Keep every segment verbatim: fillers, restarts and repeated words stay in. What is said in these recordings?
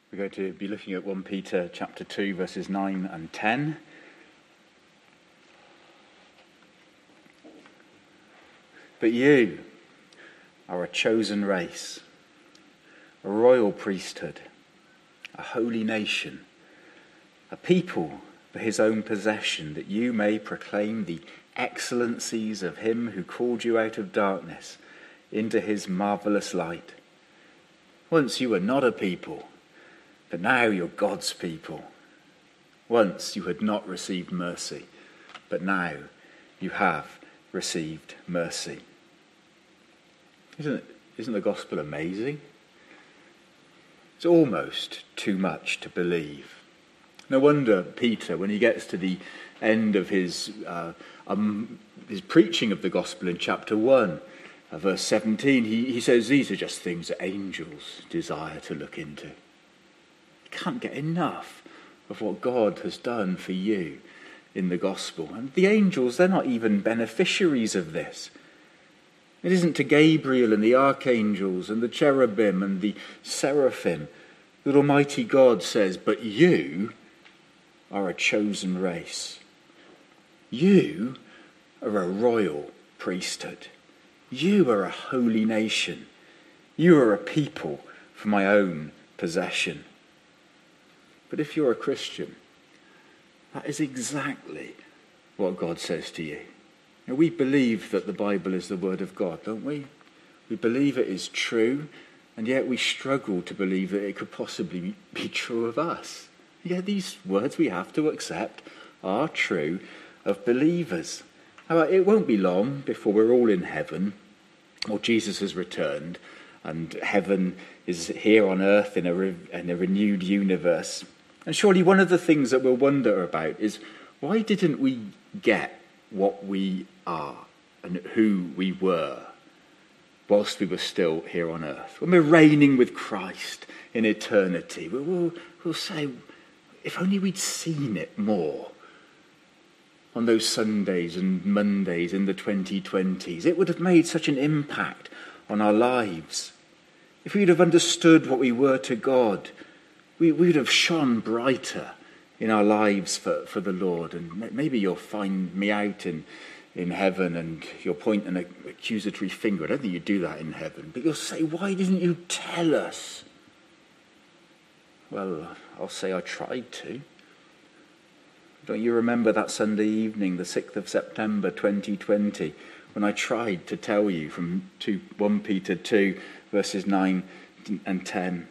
We're going to be looking at First Peter chapter two, verses nine and ten. But you are a chosen race, a royal priesthood, a holy nation, a people for his own possession, that you may proclaim the excellencies of him who called you out of darkness into his marvelous light. Once you were not a people, but now you're God's people. Once you had not received mercy, but now you have received mercy. Isn't it, isn't the gospel amazing? It's almost too much to believe. No wonder Peter, when he gets to the end of his uh, um, his preaching of the gospel in chapter one, uh, verse seventeen, he, he says these are just things that angels desire to look into. You can't get enough of what God has done for you in the gospel. And the angels, they're not even beneficiaries of this. It isn't to Gabriel and the archangels and the cherubim and the seraphim that Almighty God says, but you are a chosen race. You are a royal priesthood. You are a holy nation. You are a people for my own possession. But if you're a Christian, that is exactly what God says to you. Now, we believe that the Bible is the word of God, don't we? We believe it is true, and yet we struggle to believe that it could possibly be true of us. Yeah, these words we have to accept are true of believers. However, it won't be long before we're all in heaven, or Jesus has returned, and heaven is here on earth in a, re- in a renewed universe. And surely one of the things that we'll wonder about is, why didn't we get what we are and who we were whilst we were still here on earth? When we're reigning with Christ in eternity, we'll, we'll say, if only we'd seen it more on those Sundays and Mondays in the twenty twenties. It would have made such an impact on our lives. If we'd have understood what we were to God, we would have shone brighter in our lives for, for the Lord. And maybe you'll find me out in, in heaven and you'll point an accusatory finger. I don't think you do that in heaven. But you'll say, why didn't you tell us? Well, I'll say I tried to. Don't you remember that Sunday evening, the sixth of September twenty twenty, when I tried to tell you from First Peter two, verses nine and ten?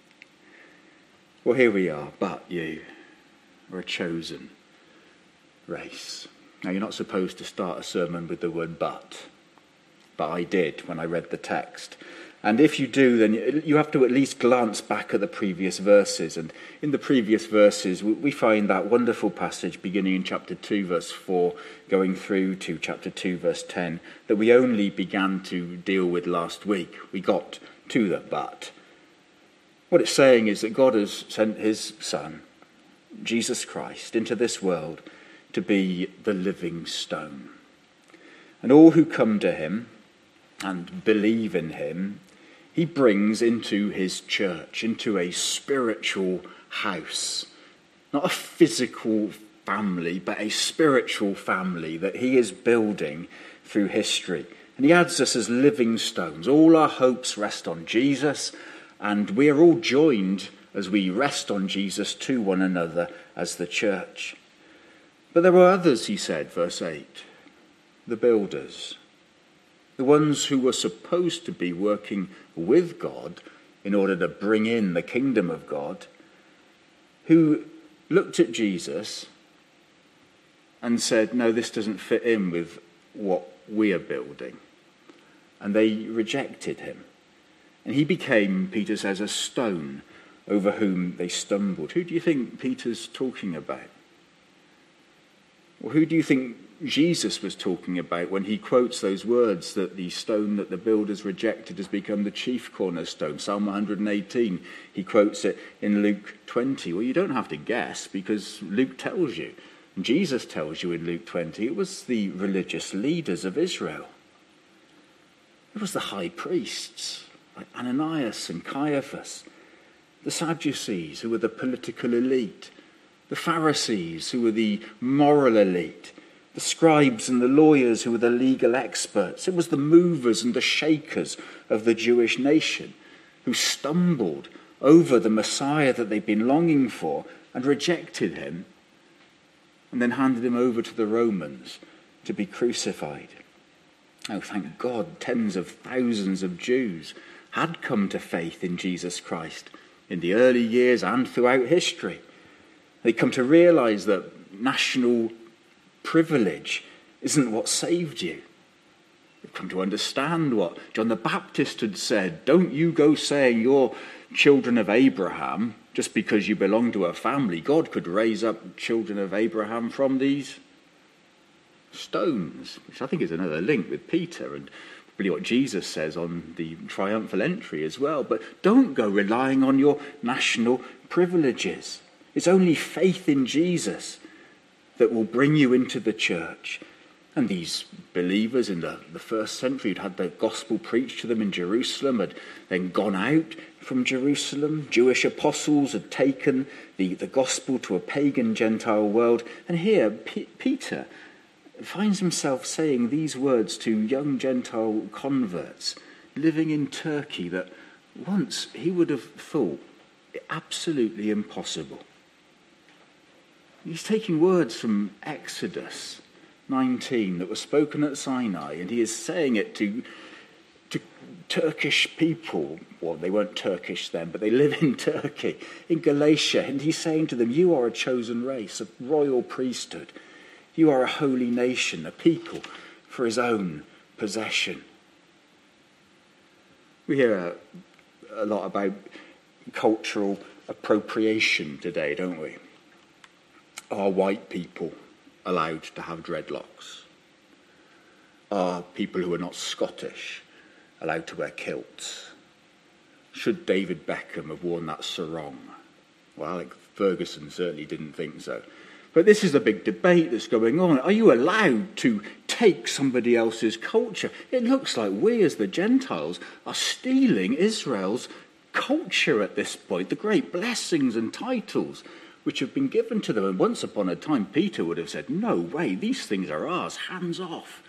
Well, here we are, but you are a chosen race. Now, you're not supposed to start a sermon with the word but, but I did when I read the text. And if you do, then you have to at least glance back at the previous verses. And in the previous verses, we find that wonderful passage beginning in chapter two, verse four, going through to chapter two, verse ten, that we only began to deal with last week. We got to the but. What it's saying is that God has sent his Son, Jesus Christ, into this world to be the living stone. And all who come to him and believe in him, he brings into his church, into a spiritual house. Not a physical family, but a spiritual family that he is building through history. And he adds us as living stones. All our hopes rest on Jesus, and we are all joined as we rest on Jesus to one another as the church. But there are others, he said, verse eight, the builders, the ones who were supposed to be working with God in order to bring in the kingdom of God, who looked at Jesus and said, no, this doesn't fit in with what we are building. And they rejected him. And he became, Peter says, a stone over whom they stumbled. Who do you think Peter's talking about? Well, who do you think Jesus was talking about when he quotes those words that the stone that the builders rejected has become the chief cornerstone? Psalm one hundred eighteen, he quotes it in Luke twenty. Well, you don't have to guess because Luke tells you. And Jesus tells you in Luke twenty, it was the religious leaders of Israel. It was the high priests like Ananias and Caiaphas. the Sadducees, who were the political elite, the Pharisees, who were the moral elite, the scribes and the lawyers, who were the legal experts. It was the movers and the shakers of the Jewish nation who stumbled over the Messiah that they'd been longing for and rejected him, and then handed him over to the Romans to be crucified. Oh, thank God, tens of thousands of Jews had come to faith in Jesus Christ in the early years and throughout history. They'd come to realize that national privilege isn't what saved you. They've come to understand what John the Baptist had said. Don't you go saying you're children of Abraham just because you belong to a family. God could raise up children of Abraham from these stones, which I think is another link with Peter and probably what Jesus says on the triumphal entry as well. But don't go relying on your national privileges. It's only faith in Jesus that will bring you into the church. And these believers in the, the first century had had the gospel preached to them in Jerusalem, had then gone out from Jerusalem. Jewish apostles had taken the, the gospel to a pagan Gentile world. And here P- Peter finds himself saying these words to young Gentile converts living in Turkey that once he would have thought absolutely impossible. He's taking words from Exodus nineteen that were spoken at Sinai, and he is saying it to, to Turkish people. Well, they weren't Turkish then, but they live in Turkey, in Galatia, and he's saying to them, you are a chosen race, a royal priesthood. You are a holy nation, a people for his own possession. We hear a, a lot about cultural appropriation today, don't we? Are white people allowed to have dreadlocks? Are people who are not Scottish allowed to wear kilts? Should David Beckham have worn that sarong? Well, Alex Ferguson certainly didn't think so. But this is a big debate that's going on. Are you allowed to take somebody else's culture? It looks like we as the Gentiles are stealing Israel's culture at this point, the great blessings and titles which have been given to them. And once upon a time, Peter would have said, no way, these things are ours, hands off.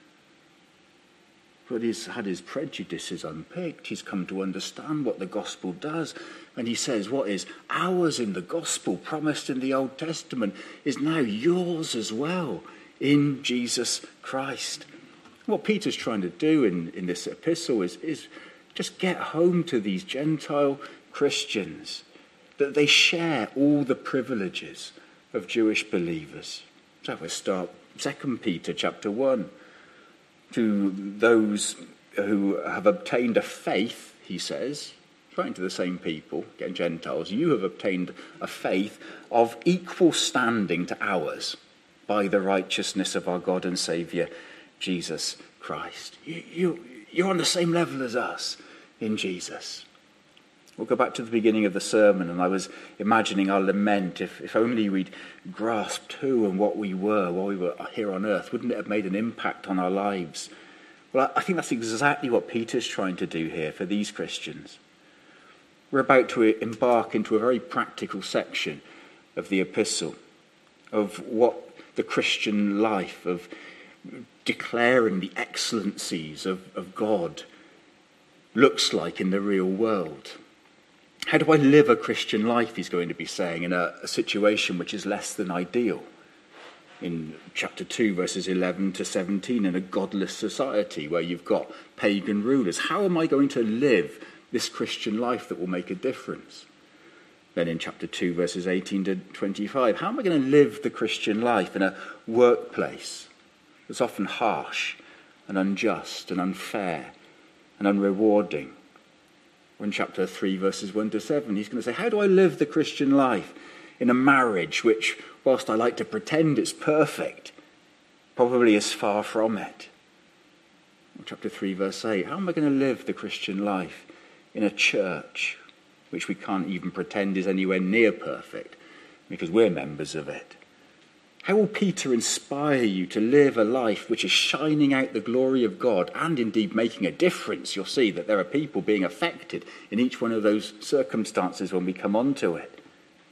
But he's had his prejudices unpicked. He's come to understand what the gospel does. And he says what is ours in the gospel, promised in the Old Testament, is now yours as well in Jesus Christ. What Peter's trying to do in, in this epistle is, is just get home to these Gentile Christians that they share all the privileges of Jewish believers. So we'll start Second Peter chapter one. To those who have obtained a faith, he says, writing to the same people, again Gentiles, you have obtained a faith of equal standing to ours by the righteousness of our God and Saviour, Jesus Christ. You, you, you're on the same level as us in Jesus. We'll go back to the beginning of the sermon, and I was imagining our lament. If, if only we'd grasped who and what we were while we were here on earth, wouldn't it have made an impact on our lives? Well, I think that's exactly what Peter's trying to do here for these Christians. We're about to embark into a very practical section of the epistle, of what the Christian life, of declaring the excellencies of, of God looks like in the real world. How do I live a Christian life, he's going to be saying, in a, a situation which is less than ideal? In chapter two, verses eleven to seventeen, in a godless society where you've got pagan rulers. How am I going to live this Christian life that will make a difference? Then in chapter two, verses eighteen to twenty-five, how am I going to live the Christian life in a workplace that's often harsh and unjust and unfair and unrewarding? Or in chapter three, verses one to seven, he's going to say, how do I live the Christian life in a marriage which, whilst I like to pretend it's perfect, probably is far from it? Or chapter three, verse eight, how am I going to live the Christian life in a church which we can't even pretend is anywhere near perfect because we're members of it? How will Peter inspire you to live a life which is shining out the glory of God and indeed making a difference? You'll see that there are people being affected in each one of those circumstances when we come on to it.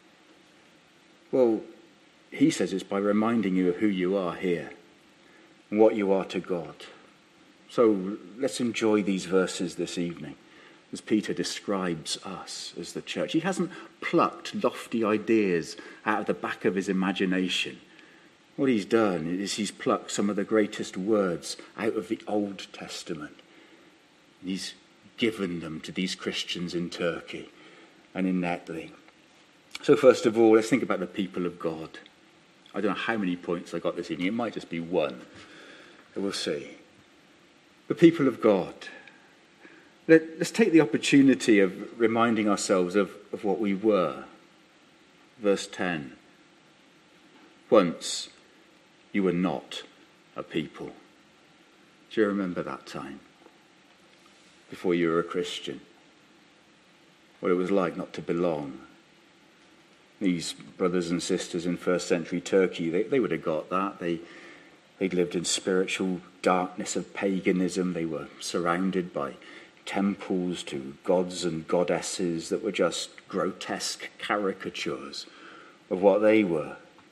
Well, he says it's by reminding you of who you are here and what you are to God. So let's enjoy these verses this evening as Peter describes us as the church. He hasn't plucked lofty ideas out of the back of his imagination. What he's done is he's plucked some of the greatest words out of the Old Testament. He's given them to these Christians in Turkey and in Netley. So first of all, let's think about the people of God. I don't know how many points I got this evening. It might just be one. But we'll see. The people of God. Let, let's take the opportunity of reminding ourselves of, of what we were. Verse ten. Once you were not a people. Do you remember that time? Before you were a Christian. What it was like not to belong. These brothers and sisters in first century Turkey, they, they would have got that. They, they'd lived in spiritual darkness of paganism. They were surrounded by temples to gods and goddesses that were just grotesque caricatures of what they were.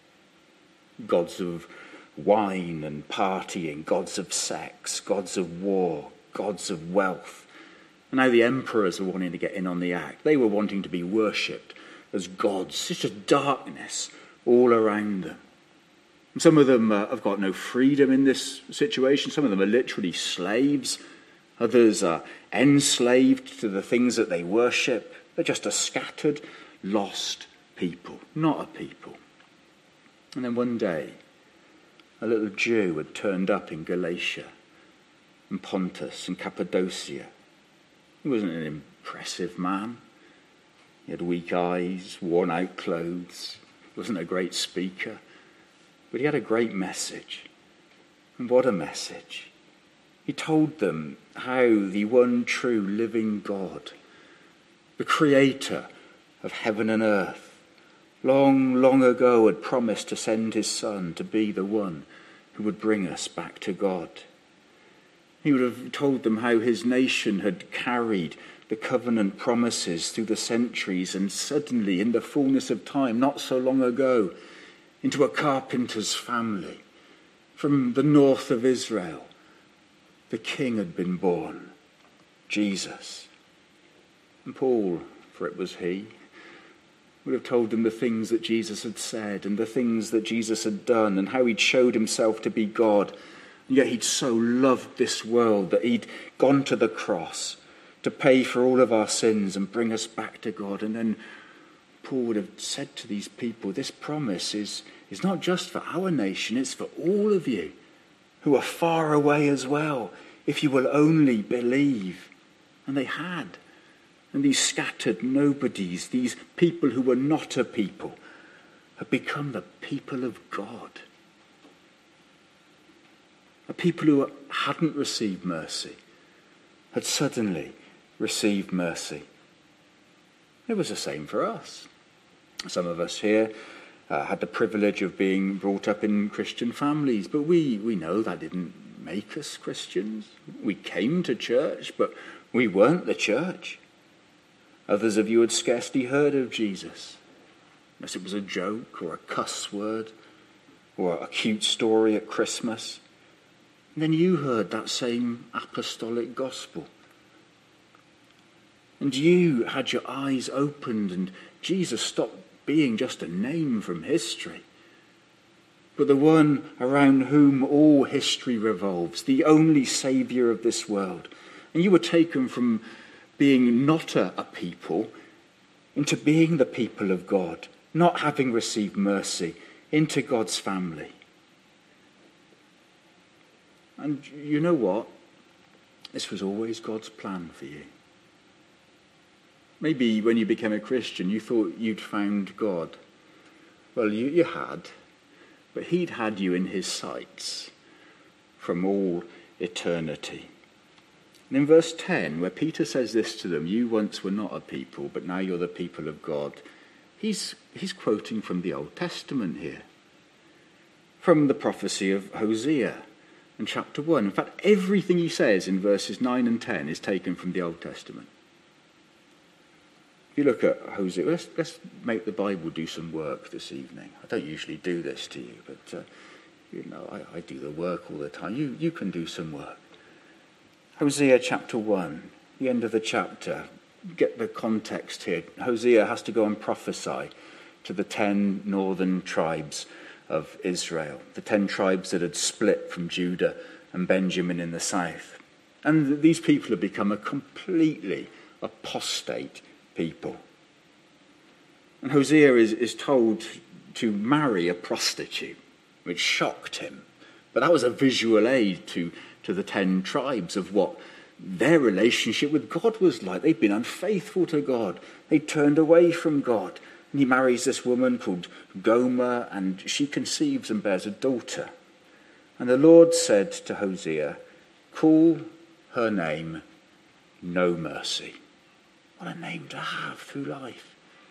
Gods of wine and partying, gods of sex, gods of war, gods of wealth. And now the emperors were wanting to get in on the act. They were wanting to be worshipped as gods. Such a darkness all around them. And some of them uh, have got no freedom in this situation. Some of them are literally slaves. Others are enslaved to the things that they worship. They're just a scattered, lost people, not a people. And then one day, a little Jew had turned up in Galatia and Pontus and Cappadocia. He wasn't an impressive man. He had weak eyes, worn out clothes. He wasn't a great speaker. But he had a great message. And what a message. He told them how the one true living God, the creator of heaven and earth, long, long ago had promised to send his son to be the one who would bring us back to God. He would have told them how his nation had carried the covenant promises through the centuries and suddenly, in the fullness of time, not so long ago, into a carpenter's family from the north of Israel, the king had been born, Jesus. And Paul, for it was he, would have told them the things that Jesus had said and the things that Jesus had done and how he'd showed himself to be God. And yet he'd so loved this world that he'd gone to the cross to pay for all of our sins and bring us back to God. And then Paul would have said to these people, this promise is, is not just for our nation, it's for all of you who are far away as well, if you will only believe. And they had. And these scattered nobodies, these people who were not a people, have become the people of God. A people who hadn't received mercy had suddenly received mercy. It was the same for us. Some of us here uh, had the privilege of being brought up in Christian families, but we, we know that didn't make us Christians. We came to church, but we weren't the church. Others of you had scarcely heard of Jesus, unless it was a joke or a cuss word or a cute story at Christmas. And then you heard that same apostolic gospel. And you had your eyes opened and Jesus stopped being just a name from history, but the one around whom all history revolves, the only saviour of this world. And you were taken from being not a, a people into being the people of God, not having received mercy, into God's family. And you know what? This was always God's plan for you. Maybe when you became a Christian, you thought you'd found God. Well, you, you had, but he'd had you in his sights from all eternity. And in verse ten, where Peter says this to them, you once were not a people, but now you're the people of God, he's, he's quoting from the Old Testament here. from the prophecy of Hosea in chapter one. In fact, everything he says in verses nine and ten is taken from the Old Testament. If you look at Hosea, let's, let's make the Bible do some work this evening. I don't usually do this to you, but uh, you know, I, I do the work all the time. You, you can do some work. Hosea chapter one, the end of the chapter. Get the context here. Hosea has to go and prophesy to the ten northern tribes of Israel, the ten tribes that had split from Judah and Benjamin in the south. And these people have become a completely apostate people. And Hosea is, is told to marry a prostitute, which shocked him. But that was a visual aid to, to the ten tribes of what their relationship with God was like. They'd been unfaithful to God. They turned away from God. And he marries this woman called Gomer, and she conceives and bears a daughter. And the Lord said to Hosea, call her name No Mercy. What a name to have through life.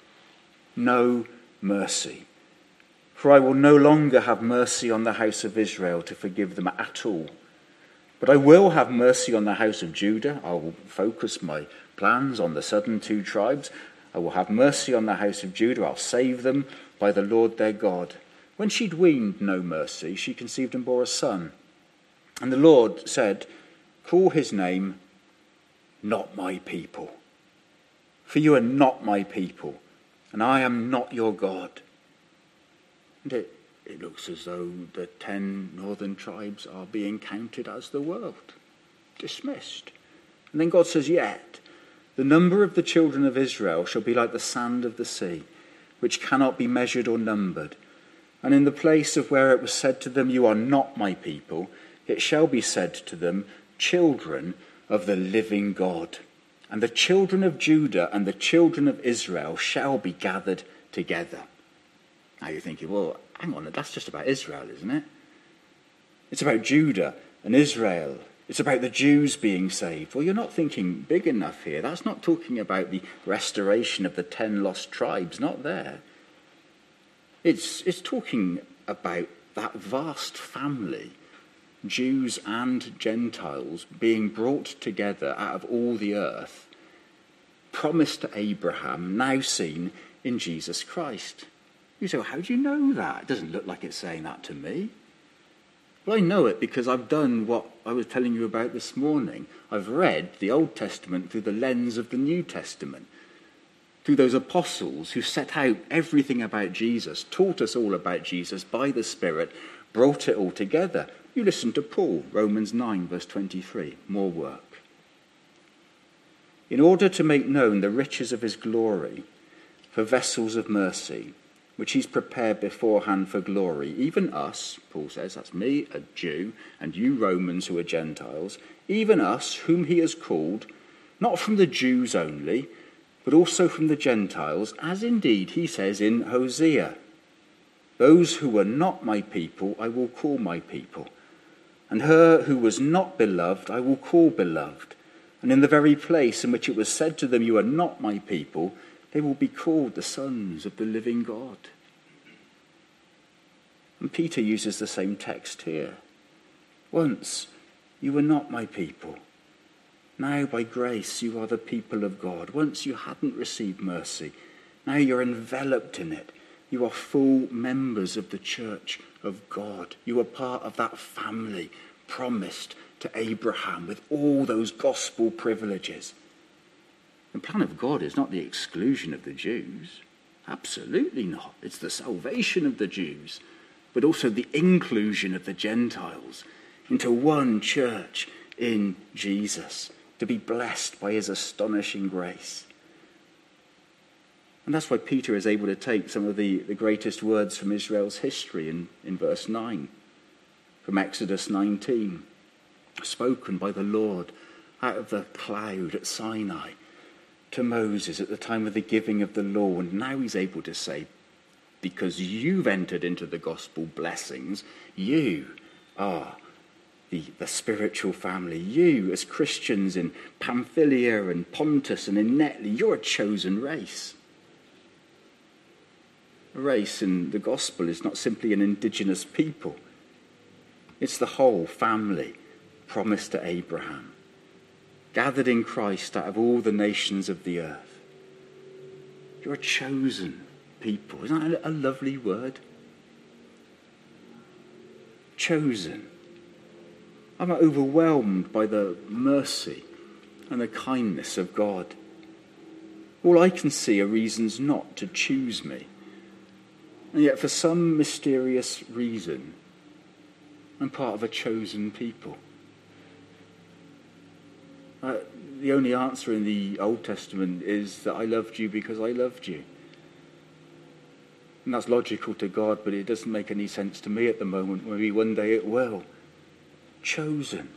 No mercy. For I will no longer have mercy on the house of Israel to forgive them at all. But I will have mercy on the house of Judah. I will focus my plans on the southern two tribes. I will have mercy on the house of Judah. I'll save them by the Lord their God. When she'd weaned no mercy, she conceived and bore a son. And the Lord said, call his name Not My People. For you are not my people, and I am not your God. And it, it looks as though the ten northern tribes are being counted as the world, dismissed. And then God says, yet the number of the children of Israel shall be like the sand of the sea, which cannot be measured or numbered. And in the place of where it was said to them, you are not my people, it shall be said to them, children of the living God. And the children of Judah and the children of Israel shall be gathered together. Now you're thinking, well, hang on, that's just about Israel, isn't it? It's about Judah and Israel. It's about the Jews being saved. Well, you're not thinking big enough here. That's not talking about the restoration of the ten lost tribes, not there. It's, it's talking about that vast family, Jews and Gentiles, being brought together out of all the earth, promised to Abraham, now seen in Jesus Christ. You say, well, how do you know that? It doesn't look like it's saying that to me. Well, I know it because I've done what I was telling you about this morning. I've read the Old Testament through the lens of the New Testament, through those apostles who set out everything about Jesus, taught us all about Jesus by the Spirit, brought it all together. You listen to Paul, Romans nine, verse twenty-three, more work. In order to make known the riches of his glory for vessels of mercy, which he's prepared beforehand for glory, even us, Paul says, that's me, a Jew, and you Romans who are Gentiles, even us whom he has called, not from the Jews only, but also from the Gentiles, as indeed he says in Hosea, those who were not my people I will call my people, and her who was not beloved I will call beloved. And in the very place in which it was said to them, you are not my people, they will be called the sons of the living God. And Peter uses the same text here. Once you were not my people. Now by grace you are the people of God. Once you hadn't received mercy. Now you're enveloped in it. You are full members of the church of God. You are part of that family promised to Abraham with all those gospel privileges. The plan of God is not the exclusion of the Jews. Absolutely not. It's the salvation of the Jews, but also the inclusion of the Gentiles into one church in Jesus, to be blessed by his astonishing grace. And that's why Peter is able to take some of the, the greatest words from Israel's history in, in verse nine, from Exodus nineteen, spoken by the Lord out of the cloud at Sinai to Moses at the time of the giving of the law. And now he's able to say, because you've entered into the gospel blessings, you are the, the spiritual family. You, as Christians in Pamphylia and Pontus and in Netley, you're a chosen race. A race in the gospel is not simply an indigenous people. It's the whole family promised to Abraham, gathered in Christ out of all the nations of the earth. You're a chosen people. Isn't that a lovely word? Chosen. I'm overwhelmed by the mercy and the kindness of God. All I can see are reasons not to choose me. And yet for some mysterious reason, I'm part of a chosen people. Uh, the only answer in the Old Testament is that I loved you because I loved you. And that's logical to God, but it doesn't make any sense to me at the moment. Maybe one day it will. Chosen.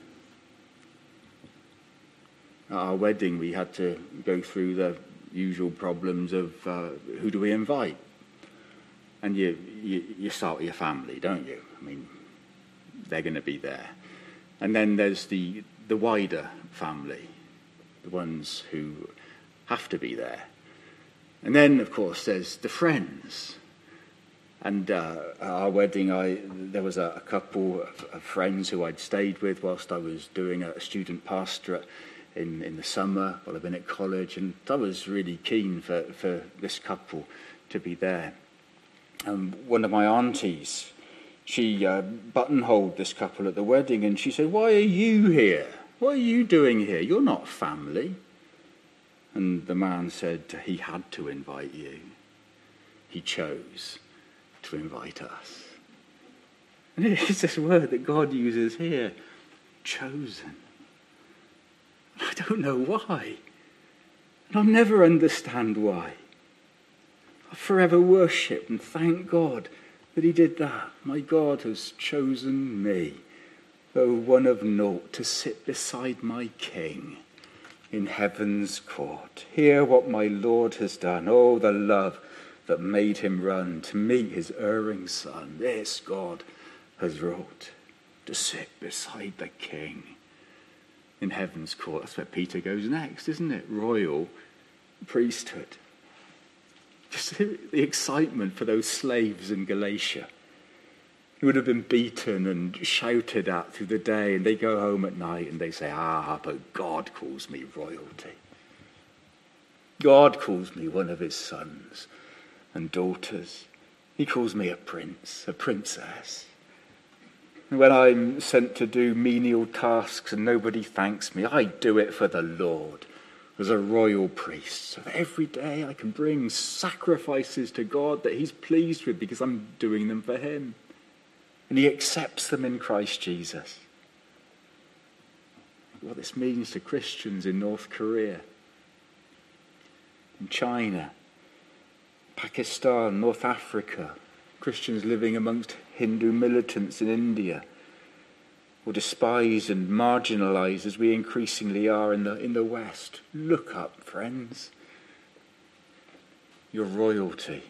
At our wedding, we had to go through the usual problems of uh, who do we invite? And you, you, you start with your family, don't you? I mean, they're going to be there. And then there's the, the wider family, the ones who have to be there. And then, of course, there's the friends. And uh, at our wedding, I, there was a, a couple of, of friends who I'd stayed with whilst I was doing a student pastorate in, in the summer while I've been at college. And I was really keen for, for this couple to be there. Um, one of my aunties, she uh, buttonholed this couple at the wedding, and she said, "Why are you here? What are you doing here? You're not family." And the man said he had to invite you. He chose to invite us. And it is this word that God uses here, chosen. I don't know why. And I'll never understand why. I forever worship and thank God that he did that. My God has chosen me, though one of naught, to sit beside my King in heaven's court. Hear what my Lord has done. Oh, the love that made him run to meet his erring son. This God has wrought, to sit beside the King in heaven's court. That's where Peter goes next, isn't it? Royal priesthood. Just the excitement for those slaves in Galatia who would have been beaten and shouted at through the day, and they go home at night and they say, ah, but God calls me royalty. God calls me one of his sons and daughters. He calls me a prince, a princess. And when I'm sent to do menial tasks and nobody thanks me, I do it for the Lord as a royal priest. So that every day I can bring sacrifices to God that he's pleased with because I'm doing them for him. And he accepts them in Christ Jesus. What this means to Christians in North Korea, in China, Pakistan, North Africa, Christians living amongst Hindu militants in India, or despised and marginalised as we increasingly are in the, in the West. Look up, friends. Your royalty.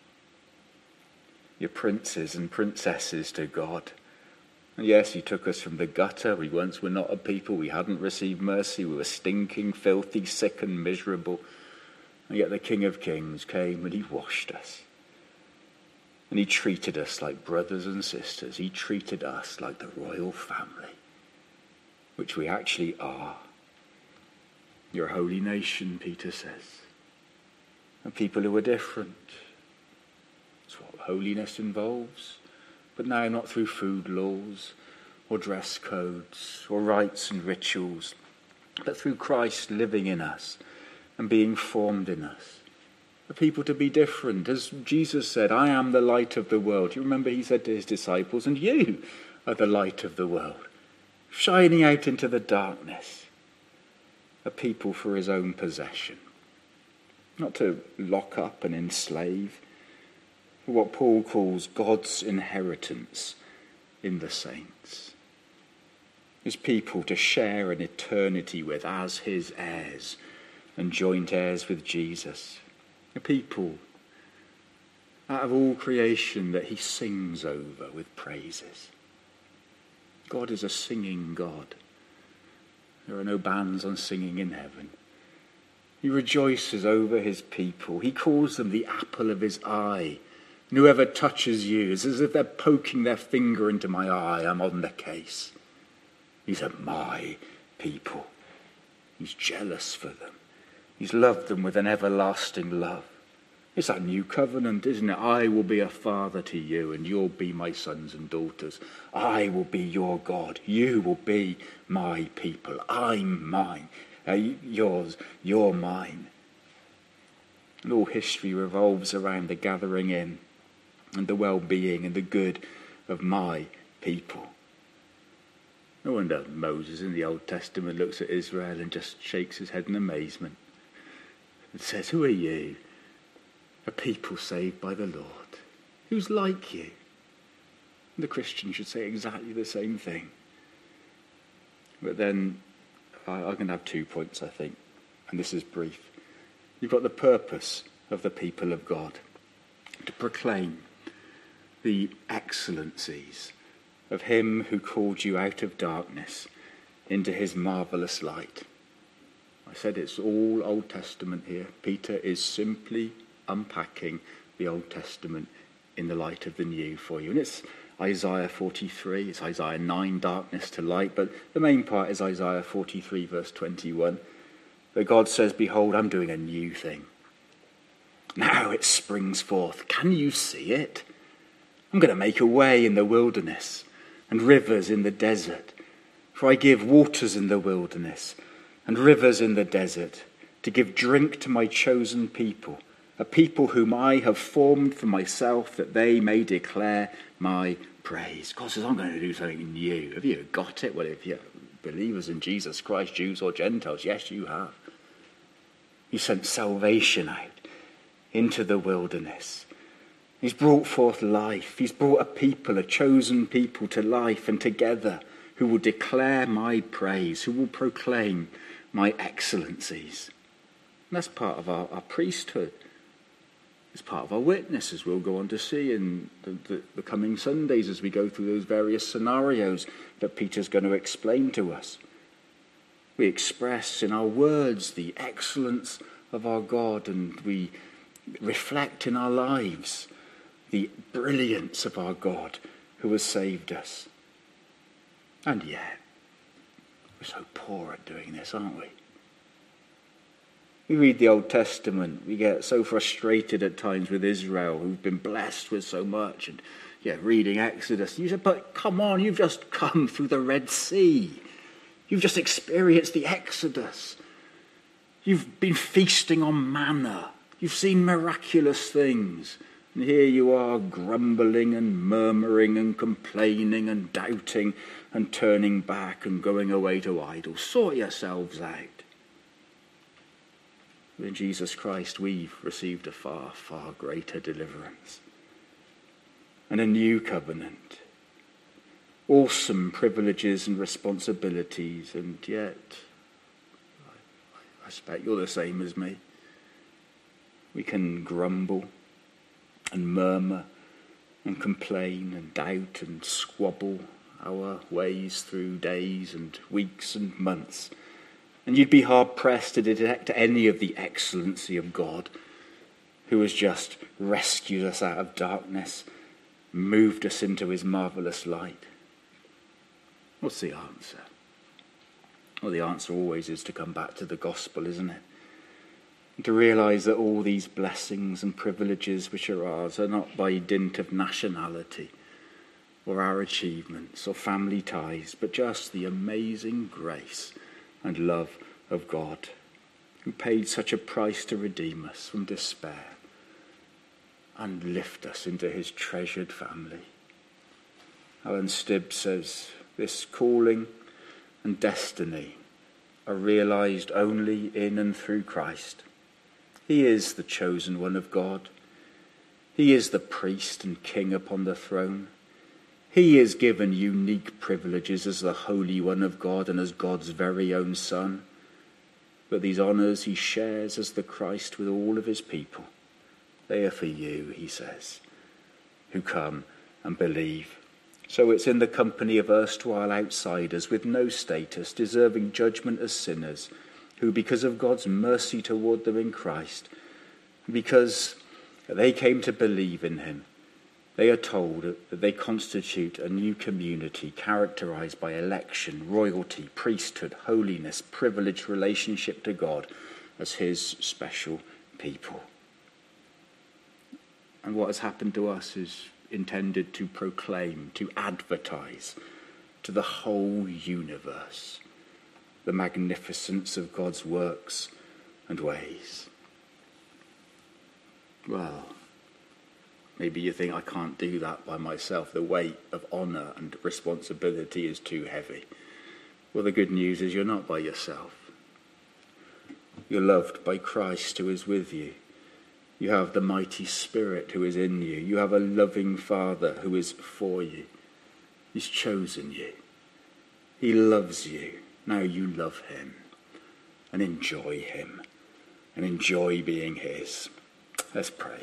Your princes and princesses to God. And yes, he took us from the gutter. We once were not a people. We hadn't received mercy. We were stinking, filthy, sick and miserable. And yet the King of Kings came and he washed us. And he treated us like brothers and sisters. He treated us like the royal family, which we actually are. You're a holy nation, Peter says. And people who are different. That's what holiness involves. But now not through food laws or dress codes or rites and rituals, but through Christ living in us and being formed in us. For people to be different. As Jesus said, I am the light of the world. You remember he said to his disciples, and you are the light of the world, shining out into the darkness. A people for his own possession. Not to lock up and enslave, but what Paul calls God's inheritance in the saints. His people to share an eternity with as his heirs and joint heirs with Jesus. A people out of all creation that he sings over with praises. God is a singing God. There are no bans on singing in heaven. He rejoices over his people. He calls them the apple of his eye And whoever touches you is as if they're poking their finger into my eye. I'm on the case. These are my people. He's jealous for them. He's loved them with an everlasting love. It's that new covenant, isn't it? I will be a father to you, and you'll be my sons and daughters. I will be your God. You will be my people. I'm mine. Uh, yours, you're mine. And all history revolves around the gathering in and the well-being and the good of my people. No wonder Moses in the Old Testament looks at Israel and just shakes his head in amazement and says, who are you? A people saved by the Lord. Who's like you? And the Christian should say exactly the same thing. But then I, I'm going to have two points, I think, and this is brief. You've got the purpose of the people of God, to proclaim the excellencies of him who called you out of darkness into his marvellous light. I said it's all Old Testament here. Peter is simply unpacking the Old Testament in the light of the new for you. And it's Isaiah forty-three, it's Isaiah nine, darkness to light, but the main part is Isaiah forty-three, verse twenty-one, that God says, behold, I'm doing a new thing. Now it springs forth. Can you see it? I'm going to make a way in the wilderness and rivers in the desert. For I give waters in the wilderness and rivers in the desert to give drink to my chosen people, a people whom I have formed for myself, that they may declare my praise. God says, I'm going to do something new. Have you got it? Well, if you're believers in Jesus Christ, Jews or Gentiles, yes, you have. He sent salvation out into the wilderness. He's brought forth life. He's brought a people, a chosen people, to life and together, who will declare my praise, who will proclaim my excellencies. And that's part of our, our priesthood. It's part of our witness, as we'll go on to see in the, the, the coming Sundays as we go through those various scenarios that Peter's going to explain to us. We express in our words the excellence of our God, and we reflect in our lives the brilliance of our God who has saved us. And yet, we're so poor at doing this, aren't we? We read the Old Testament, we get so frustrated at times with Israel, who've been blessed with so much, and yeah, reading Exodus. You said, but come on, you've just come through the Red Sea. You've just experienced the Exodus. You've been feasting on manna. You've seen miraculous things. And here you are grumbling and murmuring and complaining and doubting and turning back and going away to idols. Sort yourselves out. In Jesus Christ, we've received a far, far greater deliverance and a new covenant. Awesome privileges and responsibilities, and yet, I, I suspect you're the same as me. We can grumble and murmur and complain and doubt and squabble our ways through days and weeks and months. And you'd be hard-pressed to detect any of the excellency of God, who has just rescued us out of darkness, moved us into his marvellous light. What's the answer? Well, the answer always is to come back to the gospel, isn't it? And to realise that all these blessings and privileges which are ours are not by dint of nationality or our achievements or family ties, but just the amazing grace and love of God, who paid such a price to redeem us from despair and lift us into his treasured family. Alan Stibb says, this calling and destiny are realised only in and through Christ. He is the chosen one of God. He is the priest and king upon the throne. He is given unique privileges as the Holy One of God and as God's very own Son. But these honours he shares as the Christ with all of his people. They are for you, he says, who come and believe. So it's in the company of erstwhile outsiders with no status, deserving judgment as sinners, who, because of God's mercy toward them in Christ, because they came to believe in him, they are told that they constitute a new community characterized by election, royalty, priesthood, holiness, privileged relationship to God as his special people. And what has happened to us is intended to proclaim, to advertise to the whole universe the magnificence of God's works and ways. Well, maybe you think I can't do that by myself. The weight of honour and responsibility is too heavy. Well, the good news is you're not by yourself. You're loved by Christ who is with you. You have the mighty Spirit who is in you. You have a loving Father who is for you. He's chosen you. He loves you. Now you love him and enjoy him and enjoy being his. Let's pray.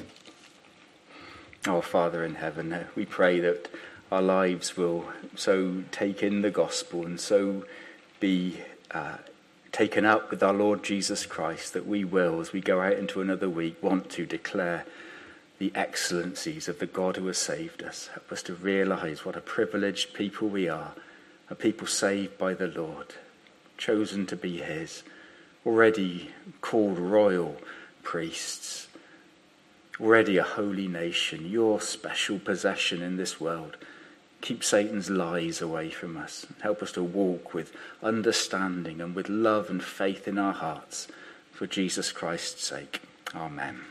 Our Father in heaven, we pray that our lives will so take in the gospel and so be uh, taken up with our Lord Jesus Christ that we will, as we go out into another week, want to declare the excellencies of the God who has saved us. Help us to realise what a privileged people we are, a people saved by the Lord, chosen to be his, already called royal priests, already a holy nation, your special possession in this world. Keep Satan's lies away from us. Help us to walk with understanding and with love and faith in our hearts for Jesus Christ's sake. Amen.